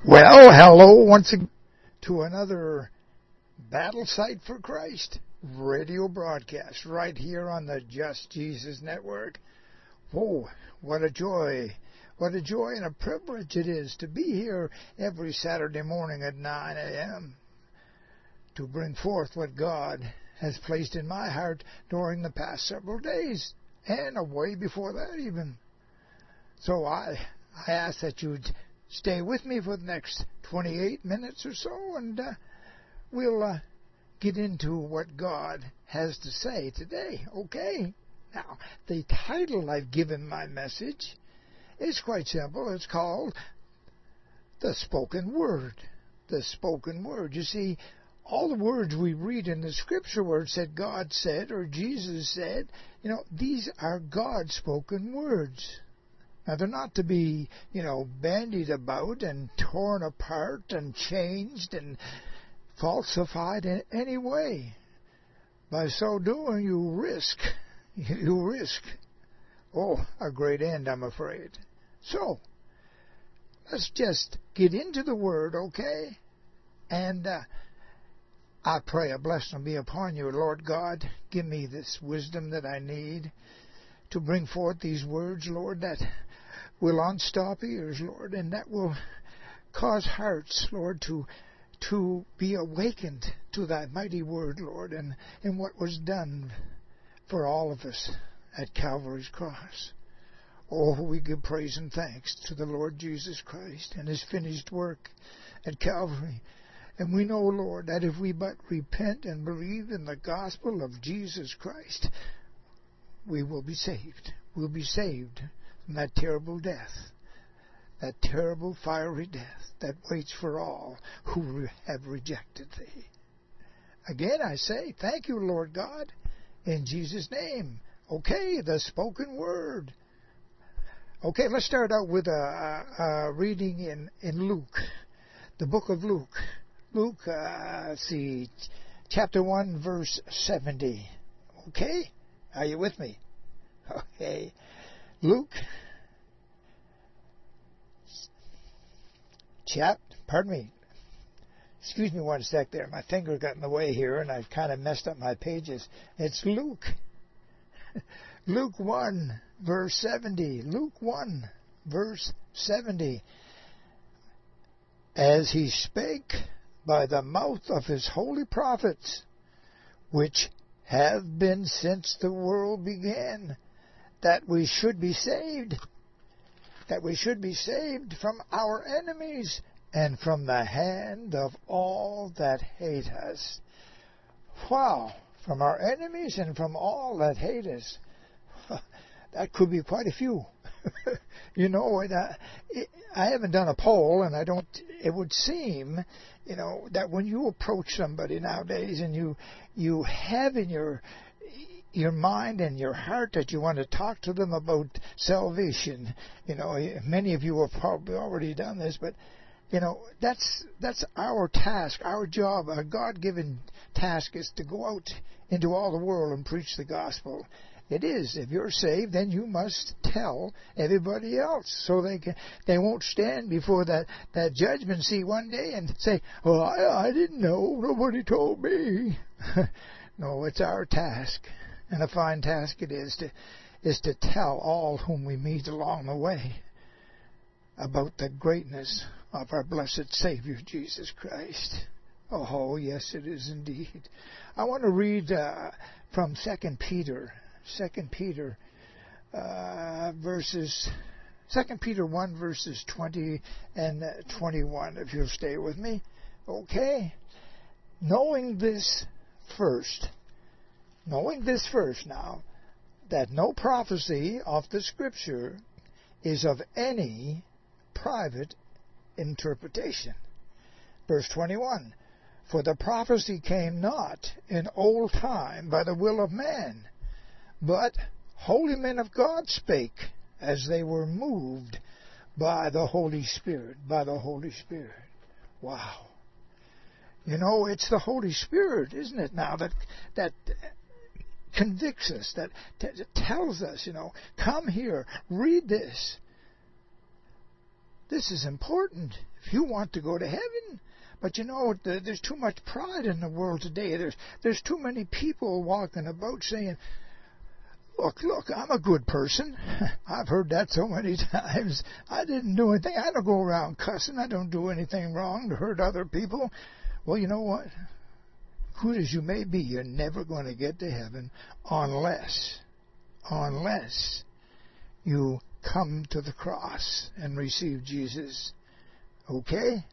Well, hello once again to another Battle Sight for Christ radio broadcast right here on the Just Jesus Network. Oh, what a joy. What a joy and a privilege it is to be here every Saturday morning at 9 a.m. to bring forth what God has placed in my heart during the past several days and way before that even. So I ask that you stay with me for the next 28 minutes or so, and we'll get into what God has to say today, okay? Now, the title I've given my message is quite simple. It's called The Spoken Word. The Spoken Word. You see, all the words we read in the Scripture where it said God said or Jesus said, these are God's spoken words. Now, they're not to be, bandied about and torn apart and changed and falsified in any way. By so doing, you risk, a great end, I'm afraid. So, let's just get into the Word, okay? And I pray a blessing be upon you, Lord God. Give me this wisdom that I need to bring forth these words, Lord, that will unstop ears, Lord, and that will cause hearts, Lord, to be awakened to thy mighty word, Lord, and what was done for all of us at Calvary's cross. Oh, we give praise and thanks to the Lord Jesus Christ and his finished work at Calvary. And we know, Lord, that if we but repent and believe in the gospel of Jesus Christ, we will be saved. We'll be saved from that terrible death, that terrible fiery death that waits for all who have rejected thee. Again, I say, thank you, Lord God, in Jesus' name. Okay, the spoken word. Okay, let's start out with a reading in Luke, the book of Luke. Luke, chapter 1, verse 70. Okay? Are you with me? Okay. Luke, excuse me one sec there. My finger got in the way here and I've kind of messed up my pages. It's Luke. Luke 1, verse 70. Luke 1, verse 70. As he spake by the mouth of his holy prophets, which have been since the world began, that we should be saved, from our enemies and from the hand of all that hate us. Wow, from our enemies and from all that hate us. That could be quite a few. I haven't done a poll, and it would seem, that when you approach somebody nowadays and you have in your mind and your heart that you want to talk to them about salvation, many of you have probably already done this, but, that's our task, our job, our God-given task is to go out into all the world and preach the gospel. It is. If you're saved, then you must tell everybody else so they won't stand before that judgment seat one day and say, "Oh, I didn't know. Nobody told me." No, it's our task, and a fine task it is to tell all whom we meet along the way about the greatness of our blessed Savior Jesus Christ. Oh, yes, it is indeed. I want to read from 2 Peter. 2 Peter 1 verses 20 and 21, if you'll stay with me. Okay. Knowing this first now, that no prophecy of the Scripture is of any private interpretation. Verse 21, for the prophecy came not in old time by the will of man, but holy men of God spake as they were moved by the Holy Spirit. By the Holy Spirit. Wow. It's the Holy Spirit, isn't it, now, that convicts us, that tells us, come here, read this. This is important if you want to go to heaven. But you know, there's too much pride in the world today. There's too many people walking about saying, look, I'm a good person. I've heard that so many times. I didn't do anything. I don't go around cussing. I don't do anything wrong to hurt other people. Well, you know what? Good as you may be, you're never going to get to heaven unless you come to the cross and receive Jesus. Okay?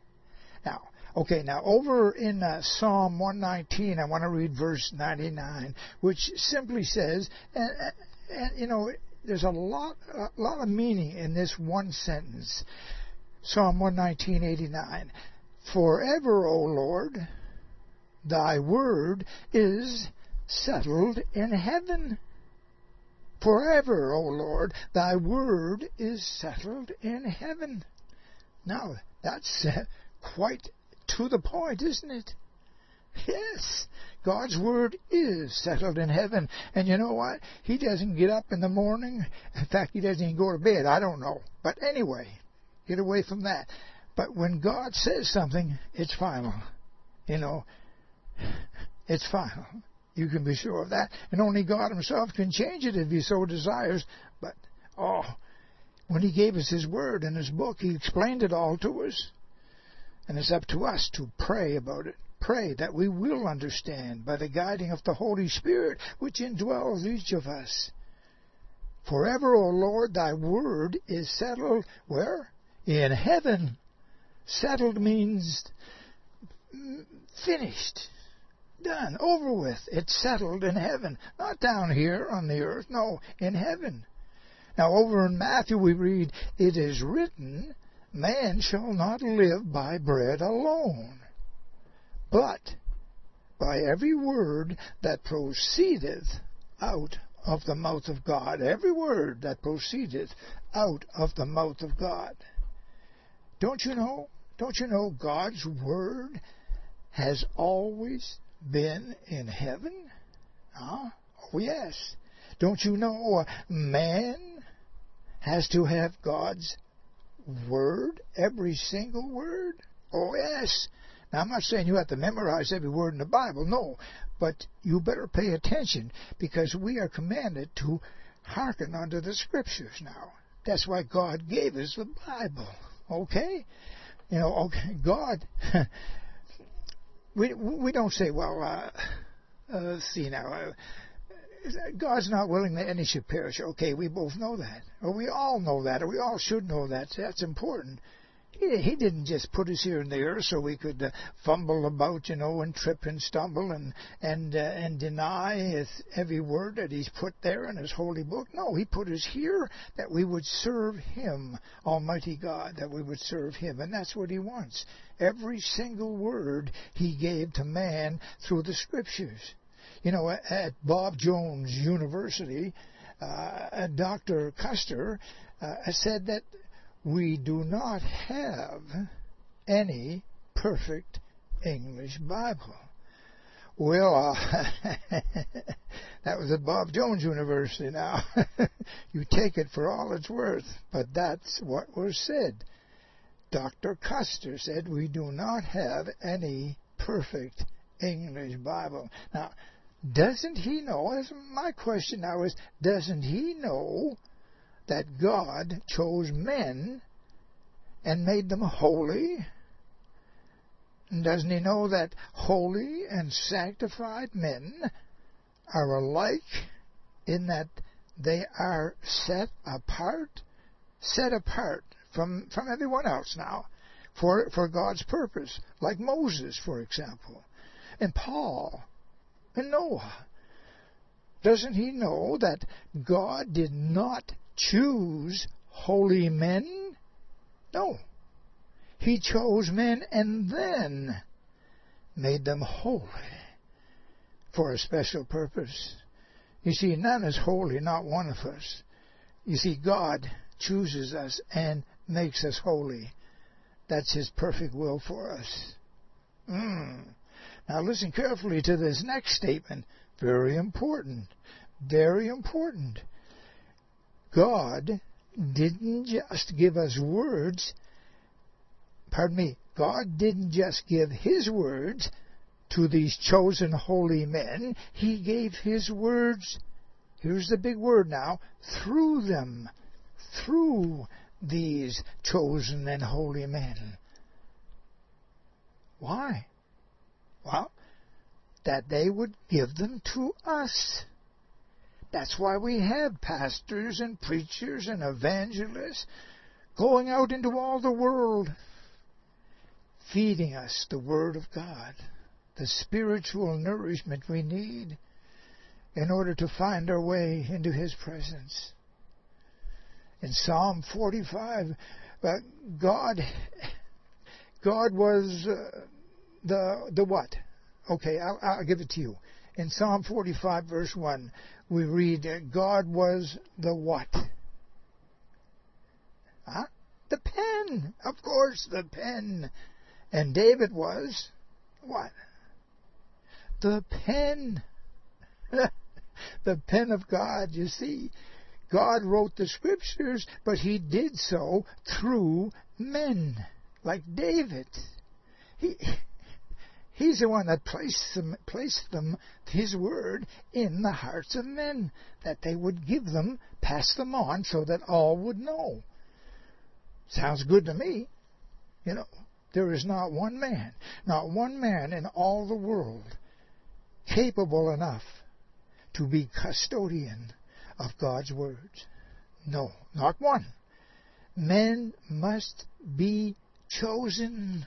Now over in Psalm 119, I want to read verse 99, which simply says, and you know, there's a lot of meaning in this one sentence. Psalm 119:89. Forever, O Lord, thy word is settled in heaven. Forever, O Lord, thy word is settled in heaven. Now, that's quite to the point, isn't it? Yes, God's word is settled in heaven. And you know what? He doesn't get up in the morning. In fact, he doesn't even go to bed. I don't know. But anyway, get away from that. But when God says something, it's final. You know, it's final. You can be sure of that. And only God himself can change it if he so desires. But, when he gave us his word in his book, he explained it all to us. And it's up to us to pray about it. Pray that we will understand by the guiding of the Holy Spirit, which indwells each of us. Forever, O Lord, thy word is settled where? In heaven. Settled means finished, done, over with. It's settled in heaven. Not down here on the earth, no, in heaven. Now over in Matthew we read, it is written, man shall not live by bread alone, but by every word that proceedeth out of the mouth of God. Every word that proceedeth out of the mouth of God. Don't you know God's word has always been in heaven? Oh, yes. Don't you know man has to have God's word, every single word? Oh, yes. Now, I'm not saying you have to memorize every word in the Bible, no. But you better pay attention, because we are commanded to hearken unto the Scriptures now. That's why God gave us the Bible, okay? You know, okay, God, we don't say, well, see now, God's not willing that any should perish. Okay, we both know that. Or we all know that, or we all should know that. That's important. He didn't just put us here in the earth so we could fumble about, and trip and stumble and deny every word that he's put there in his holy book. No, he put us here that we would serve him, Almighty God, that we would serve him. And that's what he wants. Every single word he gave to man through the Scriptures. At Bob Jones University, Dr. Custer said that we do not have any perfect English Bible. Well, that was at Bob Jones University now. You take it for all it's worth, but that's what was said. Dr. Custer said we do not have any perfect English Bible. Now, doesn't he know, my question now is, doesn't he know that God chose men and made them holy? And doesn't he know that holy and sanctified men are alike in that they are set apart from everyone else now for God's purpose, like Moses, for example, and Paul, and Noah? Doesn't he know that God did not choose holy men? No. He chose men and then made them holy for a special purpose. You see, none is holy, not one of us. You see, God chooses us and makes us holy. That's his perfect will for us. Now listen carefully to this next statement. Very important. Very important. God didn't just give us words, God didn't just give His words to these chosen holy men. He gave His words, here's the big word now, through them, through these chosen and holy men. Why? Well, that they would give them to us. That's why we have pastors and preachers and evangelists going out into all the world, feeding us the Word of God, the spiritual nourishment we need in order to find our way into His presence. In Psalm 45, God was the what? Okay, I'll give it to you. In Psalm 45, verse 1, we read, God was the what? Huh? The pen. Of course, the pen. And David was what? The pen. The pen of God, you see. God wrote the Scriptures, but He did so through men, like David. He's the one that placed them, His Word, in the hearts of men, that they would give them, pass them on, so that all would know. Sounds good to me. You know, there is not one man in all the world capable enough to be custodian of God's words. No, not one. Men must be chosen.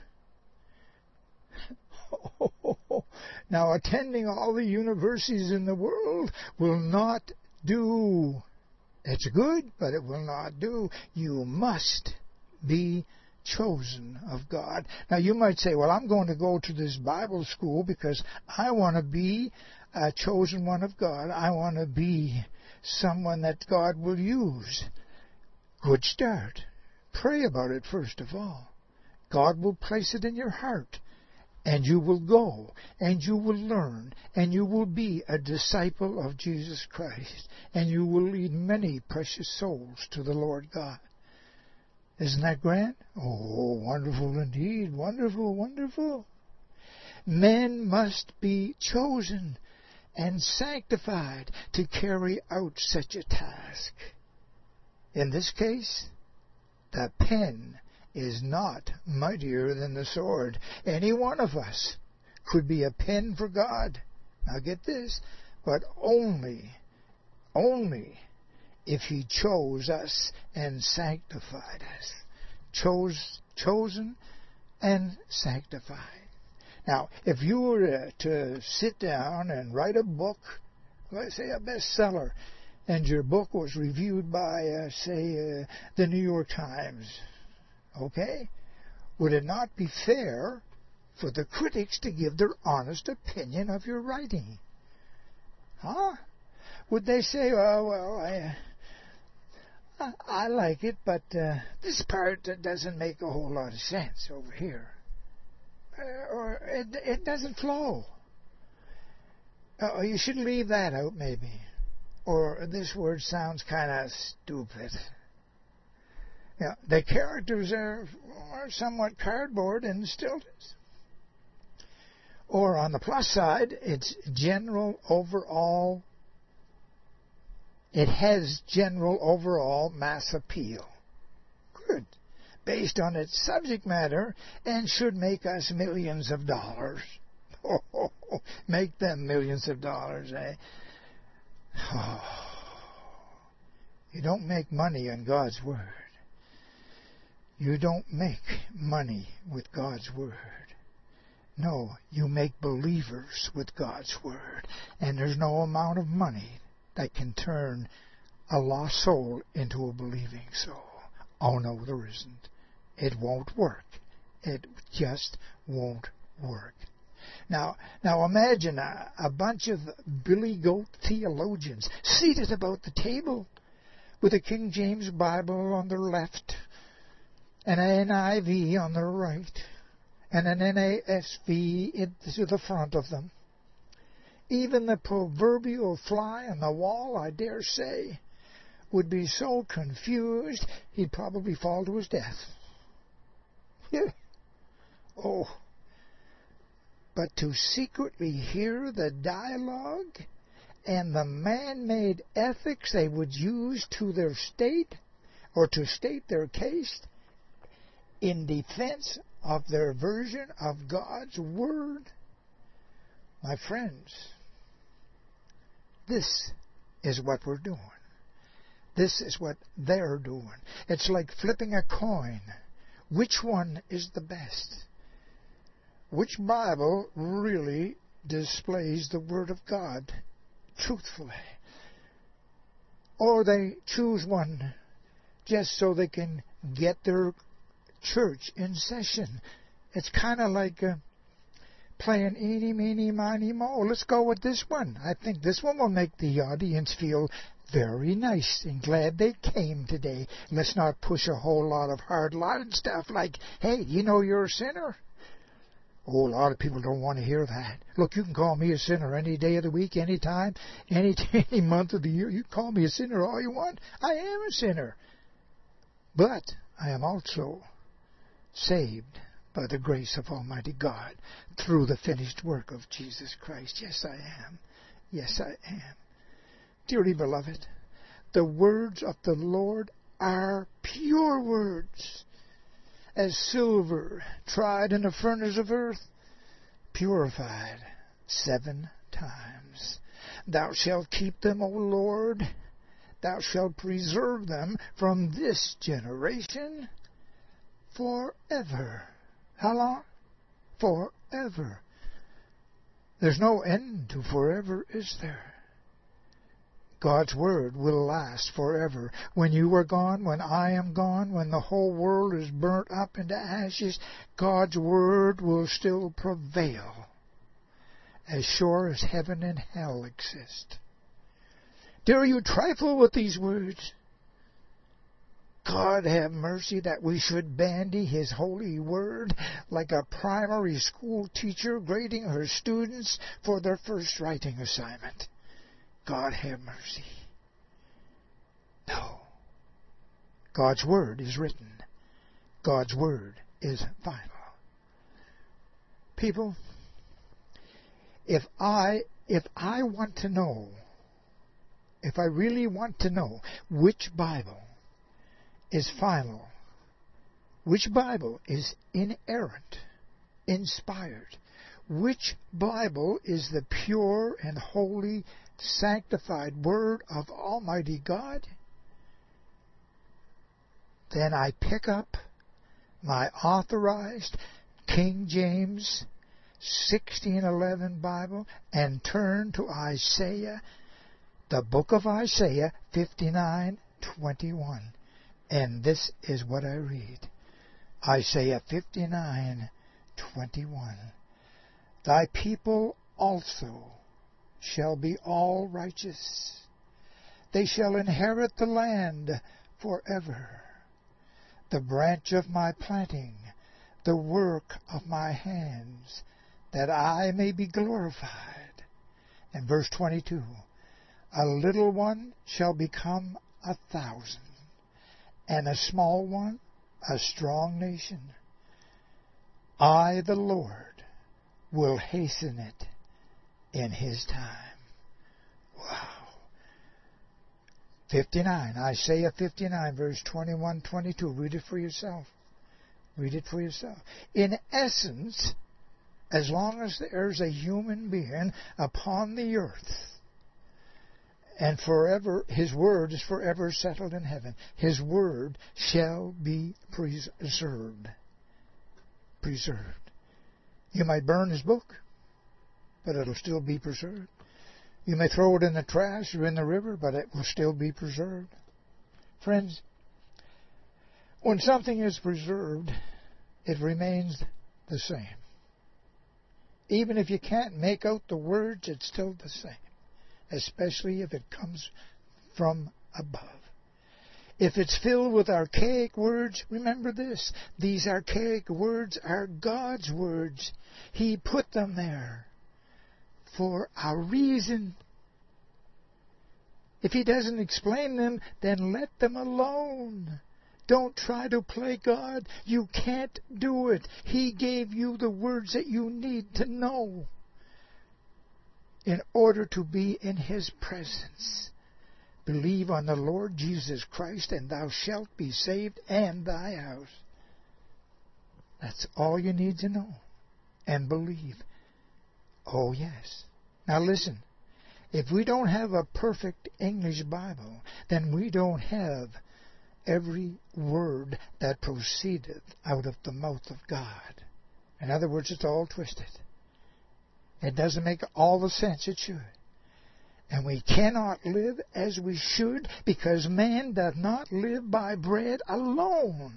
Now, attending all the universities in the world will not do. It's good, but it will not do. You must be chosen of God. Now, you might say, well, I'm going to go to this Bible school because I want to be a chosen one of God. I want to be someone that God will use. Good start. Pray about it first of all. God will place it in your heart. And you will go, and you will learn, and you will be a disciple of Jesus Christ, and you will lead many precious souls to the Lord God. Isn't that grand? Oh, wonderful indeed. Wonderful, wonderful. Men must be chosen and sanctified to carry out such a task. In this case, the pen is not mightier than the sword. Any one of us could be a pen for God. Now get this, but only if He chose us and sanctified us. Chosen and sanctified. Now, if you were to sit down and write a book, let's say a bestseller, and your book was reviewed by, the New York Times, okay? Would it not be fair for the critics to give their honest opinion of your writing? Huh? Would they say, oh, well, I like it, but this part doesn't make a whole lot of sense over here. Or it doesn't flow. You should leave that out, maybe. Or this word sounds kind of stupid. Yeah, the characters are somewhat cardboard and stilted. Or on the plus side, it's general overall. It has general overall mass appeal. Good. Based on its subject matter and should make us millions of dollars. Make them millions of dollars, eh? You don't make money on God's Word. You don't make money with God's Word. No, you make believers with God's Word. And there's no amount of money that can turn a lost soul into a believing soul. Oh, no, there isn't. It won't work. It just won't work. Now imagine a bunch of billy goat theologians seated about the table with a King James Bible on their left, and an NIV on their right, and an NASV to the front of them. Even the proverbial fly on the wall, I dare say, would be so confused he'd probably fall to his death. Oh, but to secretly hear the dialogue and the man-made ethics they would use to their state, or to state their case in defense of their version of God's Word. My friends, this is what we're doing. This is what they're doing. It's like flipping a coin. Which one is the best? Which Bible really displays the Word of God truthfully? Or they choose one just so they can get their church in session. It's kind of like playing eeny, meeny, miny, mo. Let's go with this one. I think this one will make the audience feel very nice and glad they came today. Let's not push a whole lot of hard-line stuff like, hey, you know you're a sinner? Oh, a lot of people don't want to hear that. Look, you can call me a sinner any day of the week, any time, any month of the year. You can call me a sinner all you want. I am a sinner. But I am also saved by the grace of Almighty God through the finished work of Jesus Christ. Yes, I am. Yes, I am. Dearly beloved, the words of the Lord are pure words, as silver tried in a furnace of earth, purified 7 times. Thou shalt keep them, O Lord. Thou shalt preserve them from this generation forever. How long? Forever. There's no end to forever, is there? God's Word will last forever. When you are gone, when I am gone, when the whole world is burnt up into ashes, God's Word will still prevail, as sure as heaven and hell exist. Dare you trifle with these words? God have mercy that we should bandy His holy word like a primary school teacher grading her students for their first writing assignment. God have mercy. No. God's Word is written. God's Word is final. People, if I want to know, if I really want to know which Bible is final, which Bible is inerrant, inspired, which Bible is the pure and holy, sanctified Word of Almighty God, then I pick up my authorized King James 1611 Bible and turn to Isaiah, the book of Isaiah 59:21. And this is what I read. Isaiah 59:21. Thy people also shall be all righteous. They shall inherit the land forever. The branch of my planting, the work of my hands, that I may be glorified. And verse 22, a little one shall become 1,000, and a small one a strong nation. I, the Lord, will hasten it in His time. Wow. 59, Isaiah 59, verse 21, 22. Read it for yourself. Read it for yourself. In essence, as long as there's a human being upon the earth, and forever, His word is forever settled in heaven. His word shall be preserved. Preserved. You might burn His book, but it'll still be preserved. You may throw it in the trash or in the river, but it will still be preserved. Friends, when something is preserved, it remains the same. Even if you can't make out the words, it's still the same, especially if it comes from above. If it's filled with archaic words, remember this. These archaic words are God's words. He put them there for a reason. If He doesn't explain them, then let them alone. Don't try to play God. You can't do it. He gave you the words that you need to know in order to be in His presence. Believe on the Lord Jesus Christ, and thou shalt be saved, and thy house. That's all you need to know. And believe. Oh, yes. Now listen. If we don't have a perfect English Bible, then we don't have every word that proceedeth out of the mouth of God. In other words, it's all twisted. It doesn't make all the sense it should. And we cannot live as we should, because man does not live by bread alone.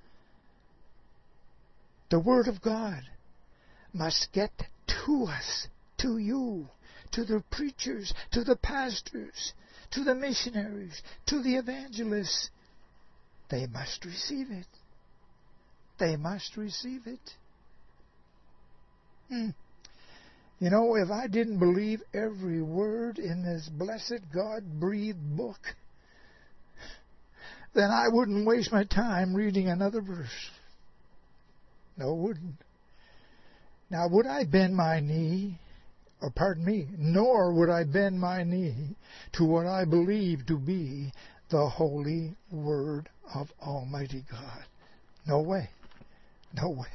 The Word of God must get to us, to you, to the preachers, to the pastors, to the missionaries, to the evangelists. They must receive it. They must receive it. You know, if I didn't believe every word in this blessed God-breathed book, then I wouldn't waste my time reading another verse. No, I wouldn't. Now, would I bend my knee, nor would I bend my knee to what I believe to be the holy Word of Almighty God. No way. No way.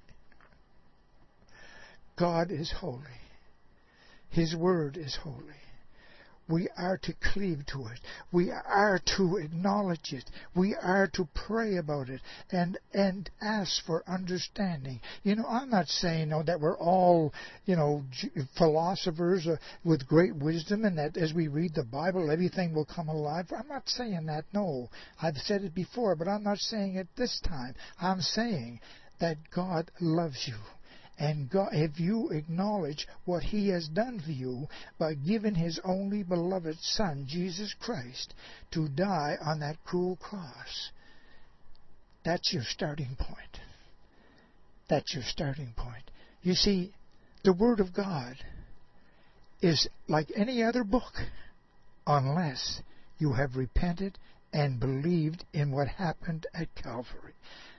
God is holy. His Word is holy. We are to cleave to it. We are to acknowledge it. We are to pray about it and ask for understanding. You know, I'm not saying that we're all, philosophers with great wisdom and that as we read the Bible, everything will come alive. I'm not saying that, no. I've said it before, but I'm not saying it this time. I'm saying that God loves you. And God, if you acknowledge what He has done for you by giving His only beloved Son, Jesus Christ, to die on that cruel cross, that's your starting point. That's your starting point. You see, the Word of God is like any other book, unless you have repented and believed in what happened at Calvary.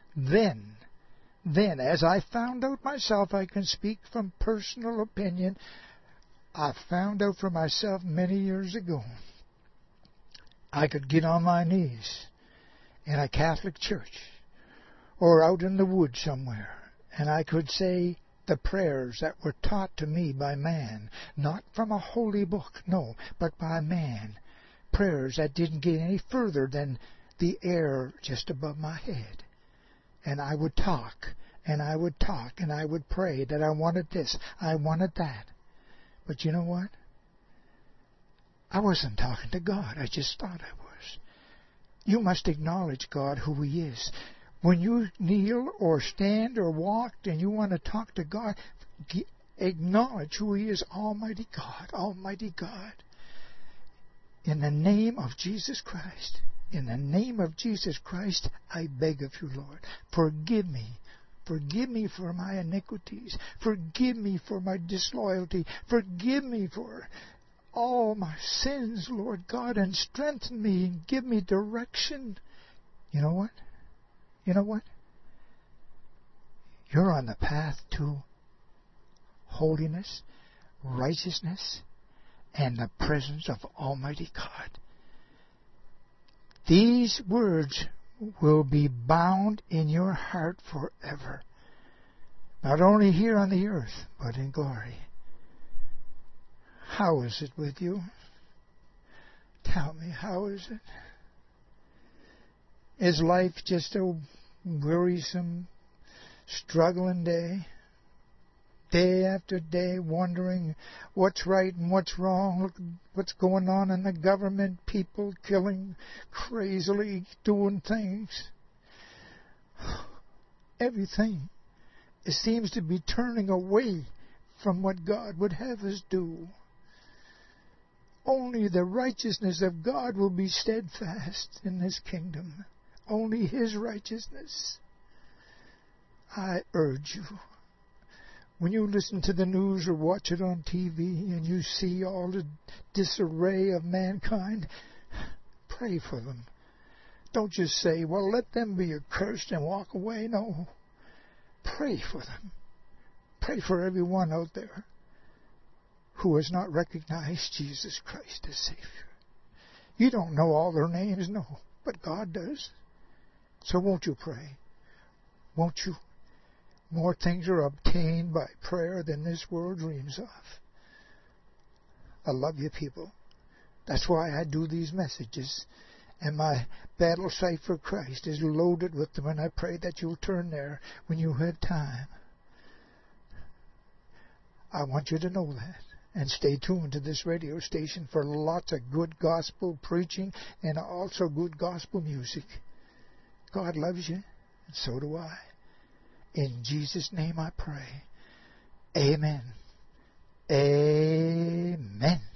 Then, as I found out myself, I can speak from personal opinion. I found out for myself many years ago. I could get on my knees in a Catholic church or out in the woods somewhere, and I could say the prayers that were taught to me by man, not from a holy book, no, but by man. Prayers that didn't get any further than the air just above my head. And I would talk, and I would talk, and I would pray that I wanted this, I wanted that. But you know what? I wasn't talking to God. I just thought I was. You must acknowledge God, who He is. When you kneel or stand or walk and you want to talk to God, acknowledge who He is, Almighty God, Almighty God. In the name of Jesus Christ. In the name of Jesus Christ, I beg of you, Lord, forgive me. Forgive me for my iniquities. Forgive me for my disloyalty. Forgive me for all my sins, Lord God, and strengthen me and give me direction. You know what? You know what? You're on the path to holiness, righteousness, and the presence of Almighty God. These words will be bound in your heart forever. Not only here on the earth, but in glory. How is it with you? Tell me, how is it? Is life just a wearisome, struggling day? Day after day, wondering what's right and what's wrong, look what's going on in the government, people killing crazily, doing things. Everything. It seems to be turning away from what God would have us do. Only the righteousness of God will be steadfast in this kingdom. Only His righteousness. I urge you, when you listen to the news or watch it on TV and you see all the disarray of mankind, pray for them. Don't just say, well, let them be accursed and walk away. No. Pray for them. Pray for everyone out there who has not recognized Jesus Christ as Savior. You don't know all their names, no, but God does. So won't you pray? Won't you? More things are obtained by prayer than this world dreams of. I love you people. That's why I do these messages. And my battle site for Christ is loaded with them, and I pray that you'll turn there when you have time. I want you to know that. And stay tuned to this radio station for lots of good gospel preaching and also good gospel music. God loves you, and so do I. In Jesus' name I pray. Amen. Amen.